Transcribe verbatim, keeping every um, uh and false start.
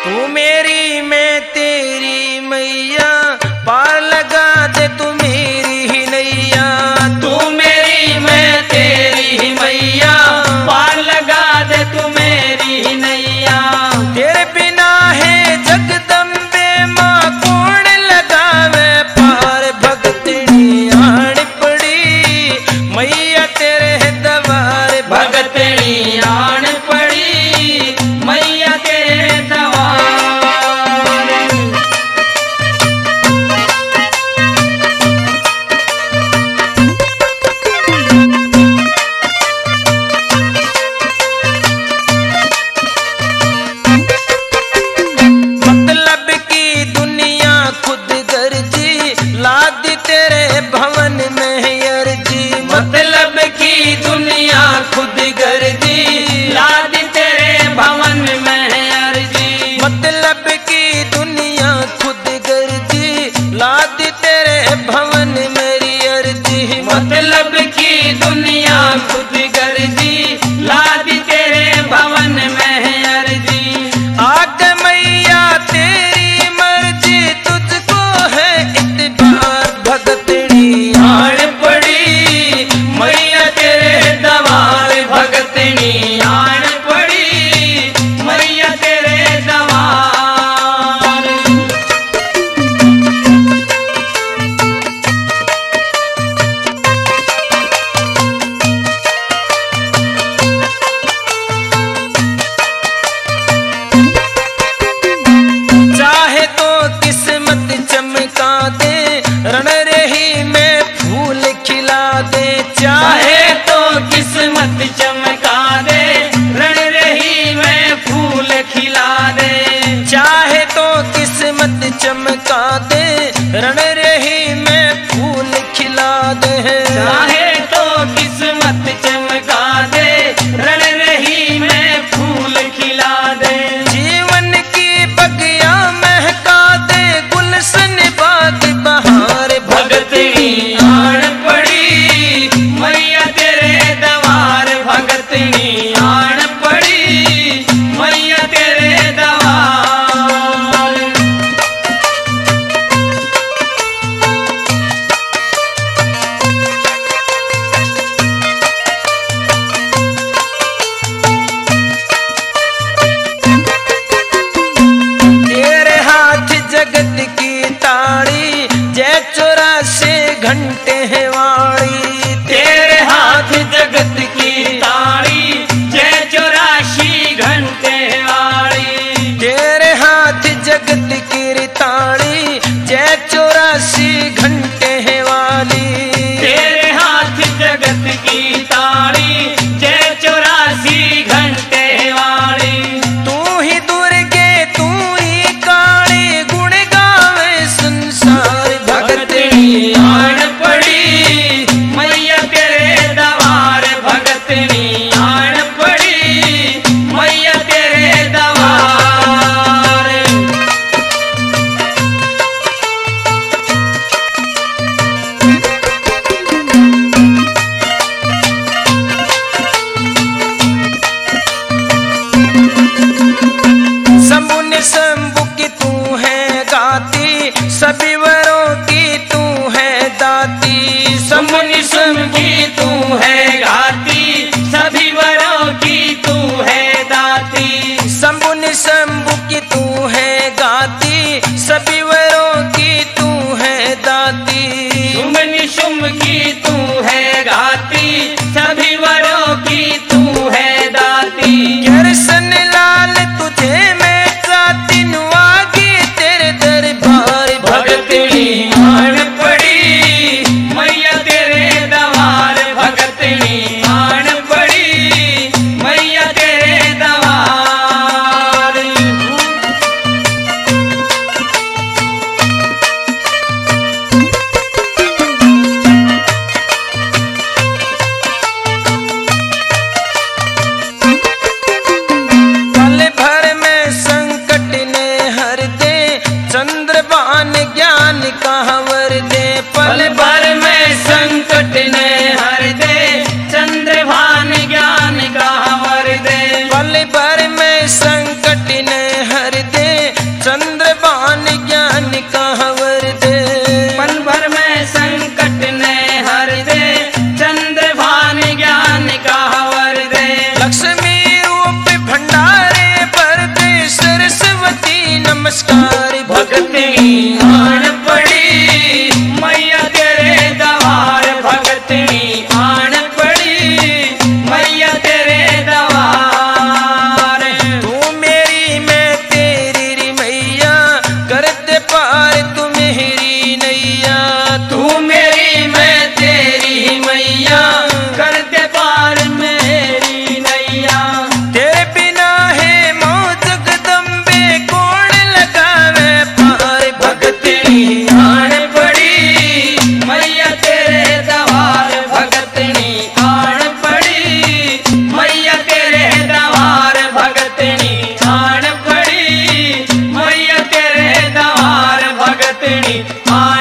तू मेरी मैं तेरी मैया, पार लगा दे तू मेरी ही नैया। तू मेरी मैं तेरी मैया, पार लगा दे तू मेरी ही नैया। तेरे बिना है जगदम्बे माँ, कौन लगावे पार, भगतनी आन पड़ी मैया तेरे दवार। भगतनी आन पड़ी मैया तेरे दवार। मतलब की दुनिया खुद गर्जी, लाद तेरे भवन में अर्जी। मतलब की दुनिया खुद गर्जी, लाद तेरे भवन में अर्जी। मतलब की दुनिया खुद गर्जी, लाद तेरे भवन मेरी अर्जी। मतलब की दुनिया खुद गर्जी, लाद तेरे भवन में अर्जी। आग मैया तेरी मर्जी, तुझको है इत्बार, भगतनी आन पड़ी मैया तेरे दवार। भगतनी आन पड़ी मैया तेरे दवार। चाहे तो किस्मत चमका दे, रण रही में फूल खिला दे। चाहे चाहे तो किस्मत चमका दे, रण रही में फूल खिला दे। चाहे तो किस्मत चमका दे, रण रही में फूल खिला दे। चाहे तो किस्मत चमका दे, रण रही में फूल खिला दे। जीवन की बगिया महका दे, गुलशन बाग बहार। भगतनी आन पड़ी मैया तेरे दवार। भगतनी आन पड़ी मैया तेरे दवार। तेरे हाथ जगत की ताड़ी, जय चौरासी घंटे है वाणी। तेरे हाथ जगत की ताड़ी, जय चौरासी घंटे वाली। तेरे हाथ जगत की ताड़ी, जय चौरासी घंटे है वाली। तेरे हाथ जगत की ताड़ी, जय चौरासी घंटे वाली। तू ही दुर्गे तू ही काली, गुण गावे संसार। भगतनी आन पड़ी नमस्कार भगतनी आन पड़ी मैया तेरे दवार भगतनी आन पड़ी मैया तेरे दवार तू मेरी मैं तेरी री मैया करते पार तू मेरी नैया तू मेरी मैं तेरी मैया कर दे पार मेरी नैया तेरे बिना है मौत जगदम्बे कौन लगावे पार भगतनी आन पड़ी मैया तेरे दवार भगतनी आन पड़ी मैया तेरे दवार भगतनी आन पड़ी मैया तेरे दवार भगतनी आन